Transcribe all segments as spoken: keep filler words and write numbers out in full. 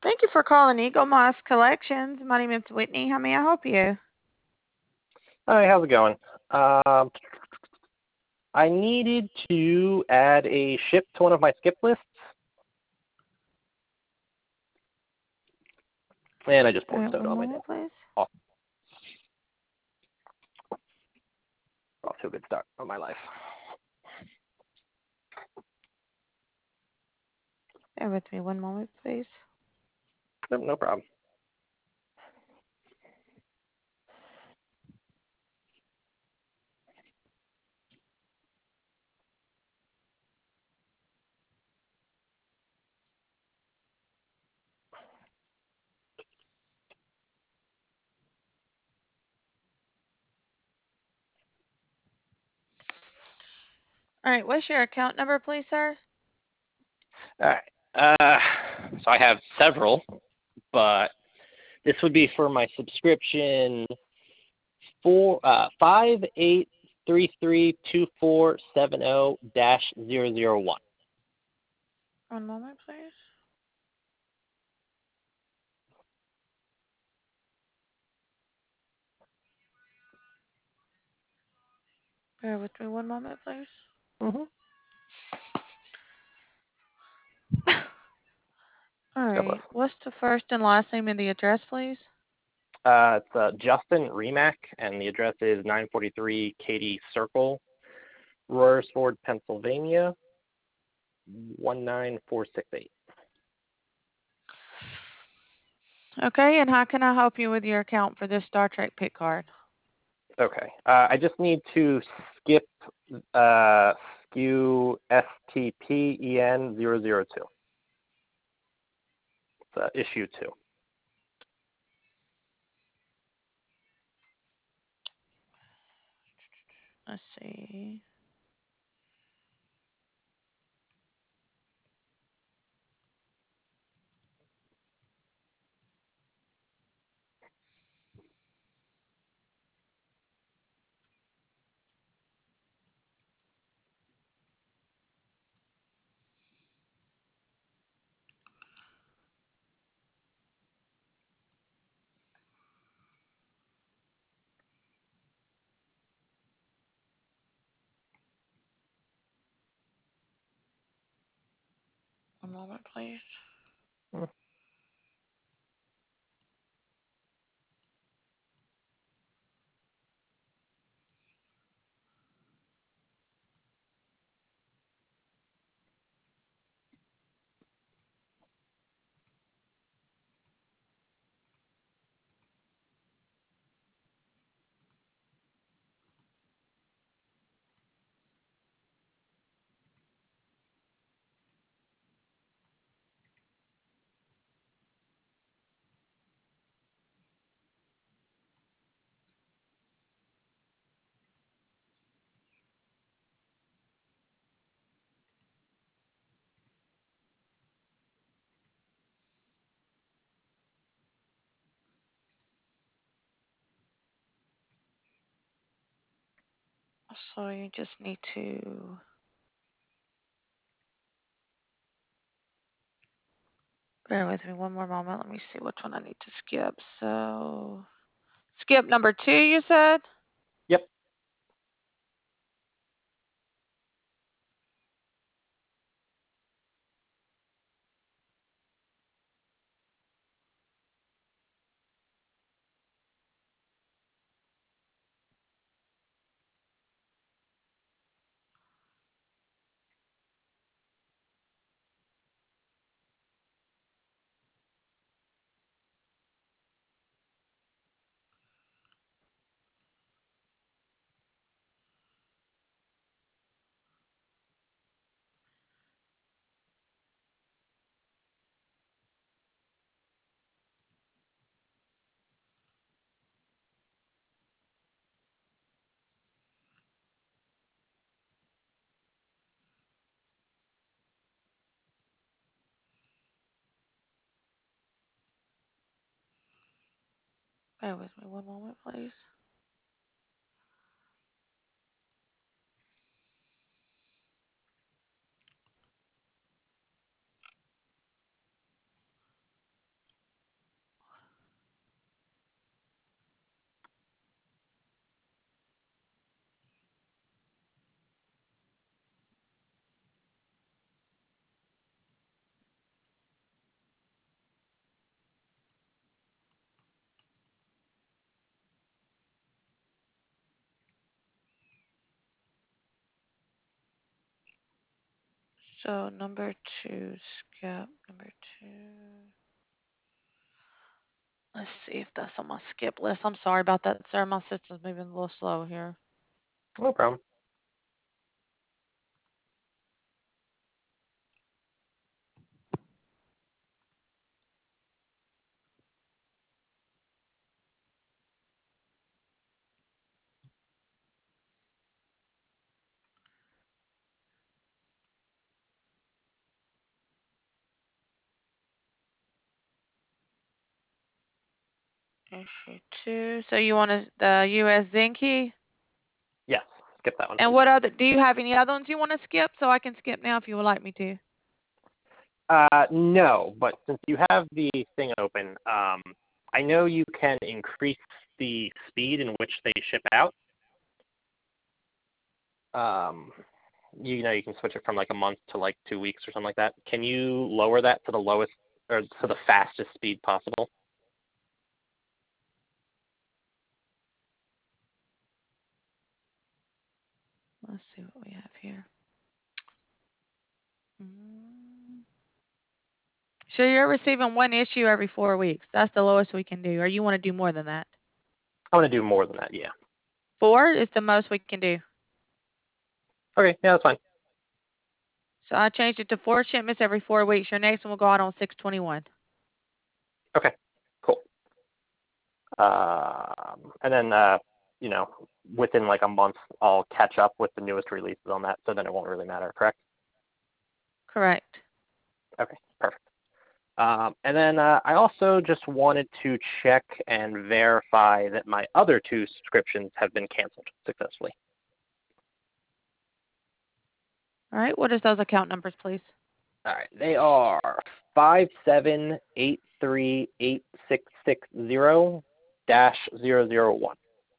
Thank you for calling Eagle Moss Collections. My name is Whitney. How may I help you? Hi, how's it going? Um, I needed to add a ship to one of my skip lists, and I just All poured right, soda one on my desk. moment, please. Off, off to a good start on my life. Bear with me one moment, please. No, no problem. All right, what's your account number, please, sir? All right. Uh, so I have several, but this would be for my subscription four uh five eight three three two four seven zero dash zero zero one. One moment, please. Bear with me one moment, please. Mm-hmm. All God bless. right, what's the first and last name and the address, please? Uh, it's uh, Justin Remack, and the address is nine forty-three Katy Circle, Royersford, Pennsylvania, one nine four six eight. Okay, and how can I help you with your account for this Star Trek pick card? Okay. Uh, I just need to skip uh, S K U S T P E N zero zero two. It's uh, issue two. Let's see. One moment, please. Hmm. So you just need to bear with me one more moment. Let me see which one I need to skip. So, skip number two, you said? Yep. Bear with me one moment, please. So number two, skip number two. Let's see if that's on my skip list. I'm sorry about that, sir. My system's moving a little slow here. No problem. Issue two. So you want to, the U S Zinke? Yes, skip that one, And please. what other, do you have any other ones you want to skip? So I can skip now if you would like me to. Uh, no, but since you have the thing open, um, I know you can increase the speed in which they ship out. Um, you know, you can switch it from like a month to like two weeks or something like that. Can you lower that to the lowest or to the fastest speed possible? Let's see what we have here. Mm. So you're receiving one issue every four weeks. That's the lowest we can do. Or you want to do more than that? I want to do more than that, yeah. Four is the most we can do. Okay, yeah, that's fine. So I changed it to four shipments every four weeks. Your next one will go out on six twenty-one. Okay, cool. Um, and then, uh, you know, within like a month, I'll catch up with the newest releases on that, so then it won't really matter, correct? Correct. Okay, perfect. Um, and then uh, I also just wanted to check and verify that my other two subscriptions have been canceled successfully. All right. What is those account numbers, please? All right, they are five seven eight three eight six six zero dash zero zero one.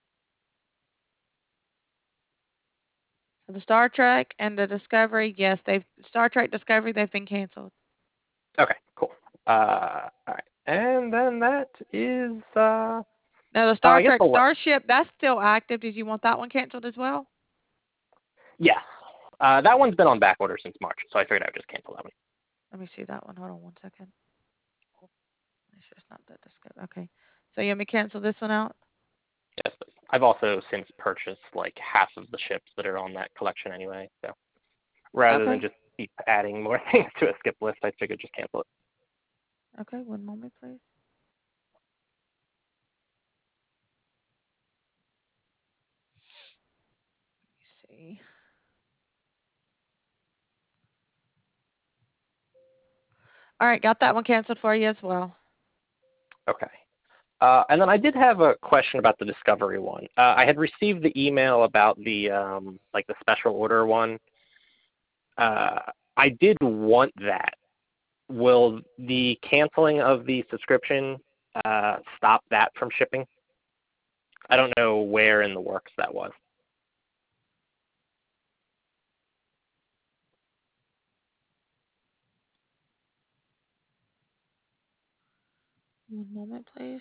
So the Star Trek and the Discovery, yes, they've Star Trek Discovery, they've been canceled. Okay, cool. Uh, all right, and then that is uh. Now the Star I guess Trek the last. Starship, that's still active. Did you want that one canceled as well? Yes, uh, that one's been on back order since March, so I figured I would just cancel that one. Let me see that one. Hold on one second. Make sure it's not that Discovery. Okay. So you want me to cancel this one out? Yes, but I've also since purchased like half of the ships that are on that collection anyway. So rather Okay. than just keep adding more things to a skip list, I figured just cancel it. Okay. One moment, please. Let me see. All right. Got that one canceled for you as well. Okay. Uh, and then I did have a question about the Discovery one. Uh, I had received the email about the um, like the special order one. Uh, I did want that. Will the canceling of the subscription uh, stop that from shipping? I don't know where in the works that was. One moment, please.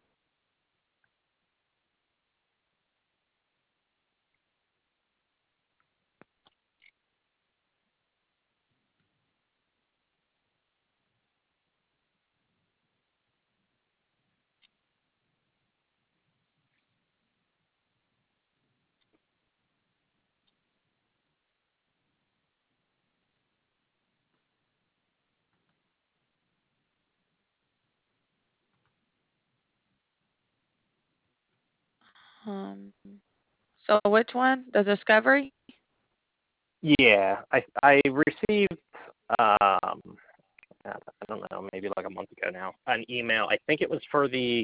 Um. So which one? The Discovery? Yeah, I I received um I don't know, maybe like a month ago now, an email. I think it was for the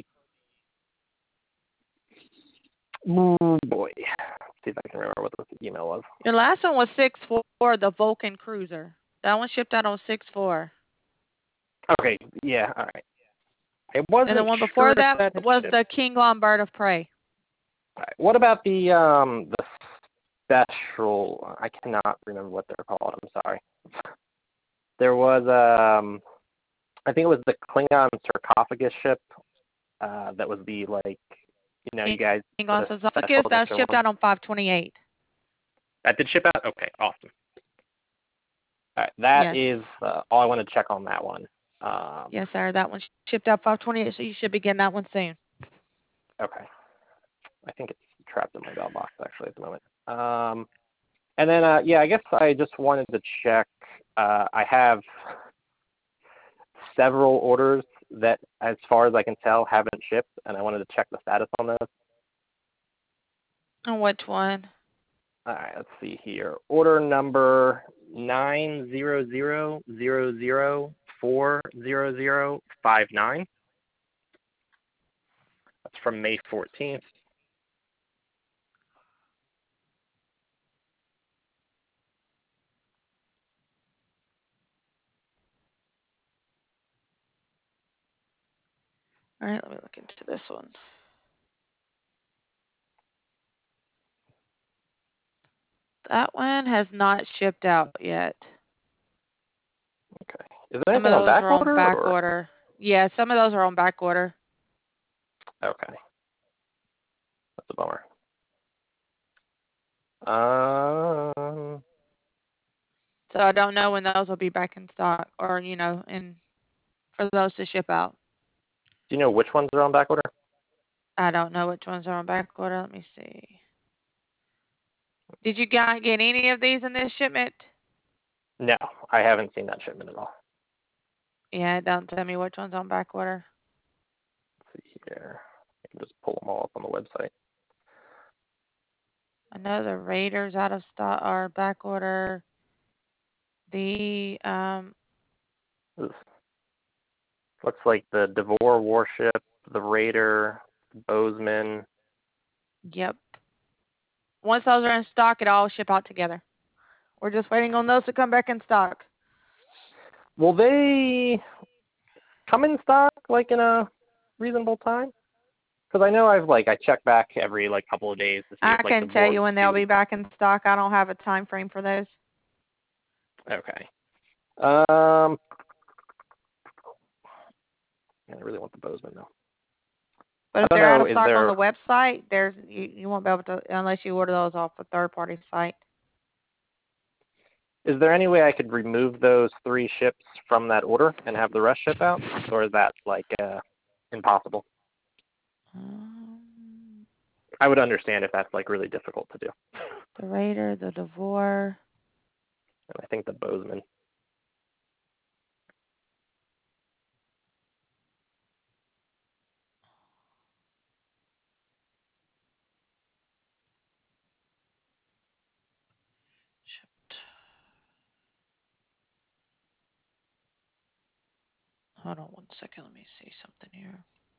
oh boy. Let's see if I can remember what the email was. Your last one was six four, the Vulcan Cruiser. That one shipped out on six four. Okay, yeah, all right. I And the wasn't one sure before if that that had was shipped. the King Lombard of Prey. All right. What about the um the special? I cannot remember what they're called. I'm sorry. There was um I think it was the Klingon sarcophagus ship. Uh, that was the like you know you guys Klingon the Sarcophagus, special that edition shipped one. out on five twenty-eight. That did ship out. Okay, awesome. All right, that Yes. is uh, all I want to check on that one. Um, Yes, sir. That one shipped out five twenty-eight, so you should be getting that one soon. Okay. I think it's trapped in my mailbox actually at the moment. Um, and then, uh, yeah, I guess I just wanted to check. Uh, I have several orders that, as far as I can tell, haven't shipped, and I wanted to check the status on those. And which one? All right, let's see here. Order number nine zero zero zero zero four zero zero five nine. That's from May fourteenth. All right, let me look into this one. That one has not shipped out yet. Okay. Is there Some of anything on those back are on order? back Or? order. Yeah, some of those are on back order. Okay. That's a bummer. Um, So I don't know when those will be back in stock, or you know, in for those to ship out. do you know which ones are on back order? I don't know which ones are on back order. Let me see. Did you guys get any of these in this shipment? No, I haven't seen that shipment at all. Yeah, don't tell me which one's on back order. Let's see here. I can just pull them all up on the website. I know the Raiders out of stock are back order. The um This looks like the Devore warship, the Raider, the Bozeman. yep. Once those are in stock, it all ship out together. We're just waiting on those to come back in stock. Will they come in stock like in a reasonable time? Because I know I've like I check back every like couple of days to see I if like the can tell board's you when they'll due. be back in stock. I don't have a time frame for those. Okay. Um, I really want the Bozeman though. But I if don't they're out know. of Is stock on there the website, there's you, you won't be able to unless you order those off a third party site. is there any way I could remove those three ships from that order and have the rest ship out, or is that like uh, impossible? Um, I would understand if that's like really difficult to do. the Raider, the Devore. And I think the Bozeman. Shipped. Hold on one second. Let me see something here.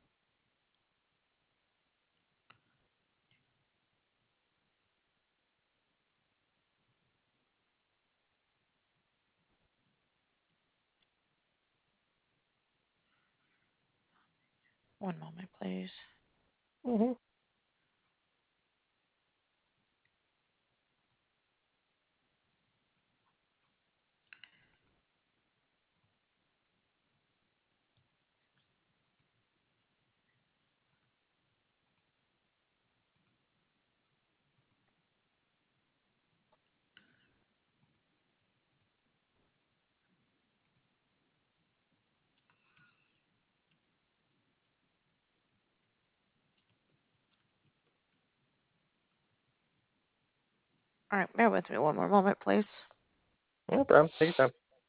One moment, please. Mm-hmm. All right, bear with me one more moment, please. No problem. Take your time.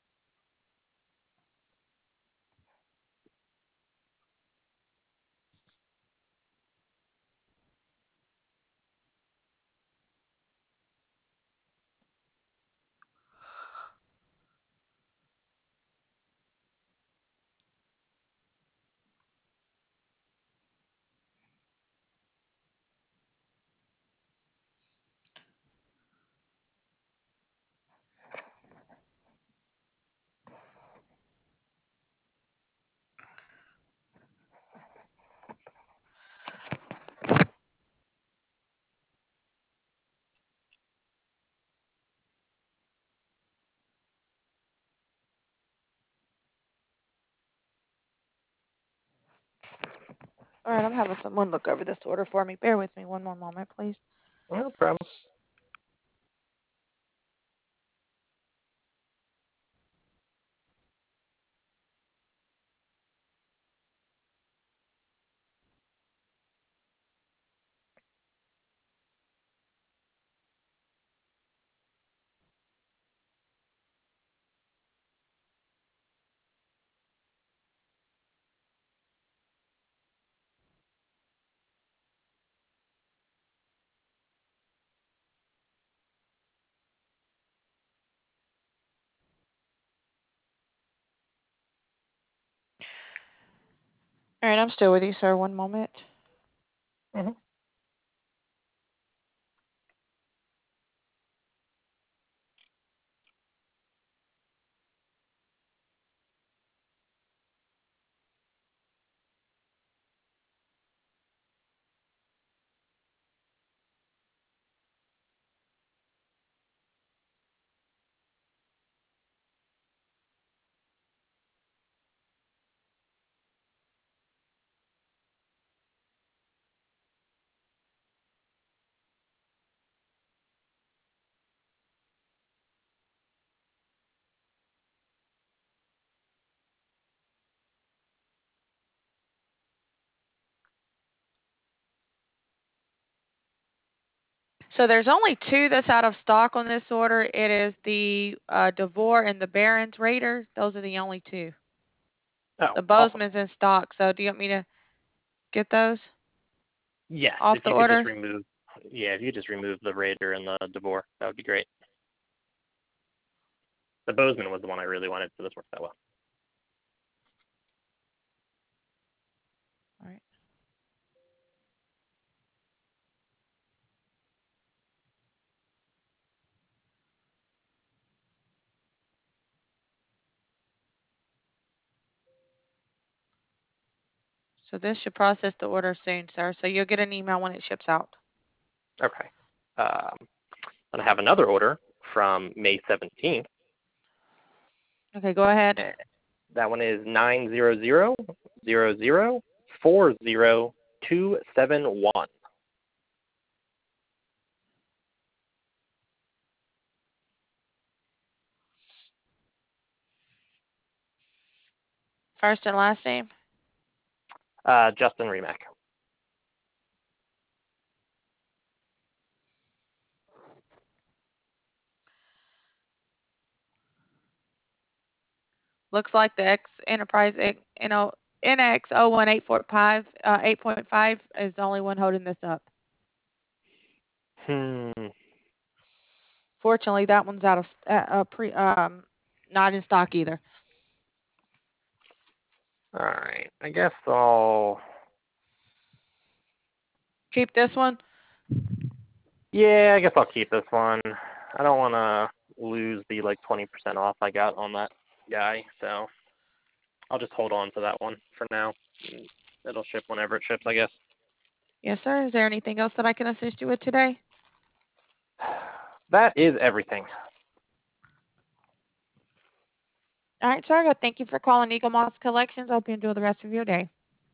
All right, I'm having someone look over this order for me. Bear with me one more moment, please. No problem. All right, I'm still with you, sir. One moment. Mm-hmm. So there's only two that's out of stock on this order. It is the uh, Devore and the Barron's Raider. Those are the only two. Oh, The awesome. Bozeman's in stock. So do you want me to get those Yes, off if the you could just order? remove, yeah, if you could just remove the Raider and the Devore, that would be great. The Bozeman was the one I really wanted, so this worked out well. All right. So this should process the order soon, sir. So you'll get an email when it ships out. Okay. Um, and I have another order from May seventeenth. Okay, go ahead. And that one is nine zero zero zero zero four zero two seven one. First and last name. Uh, Justin Remack. Looks like the X Enterprise X, you know, N X zero one eight four five, uh, eight point five is the only one holding this up. Hmm. Fortunately, that one's out of uh, uh, pre, um, not in stock either. All right. I guess I'll. Keep this one. Yeah, I guess I'll keep this one. I don't want to lose the like twenty percent off I got on that guy, so I'll just hold on to that one for now. It'll ship whenever it ships, I guess. Yes, sir. Is there anything else that I can assist you with today? That is everything. All right, sir. Thank you for calling Eagle Moss Collections. I hope you enjoy the rest of your day.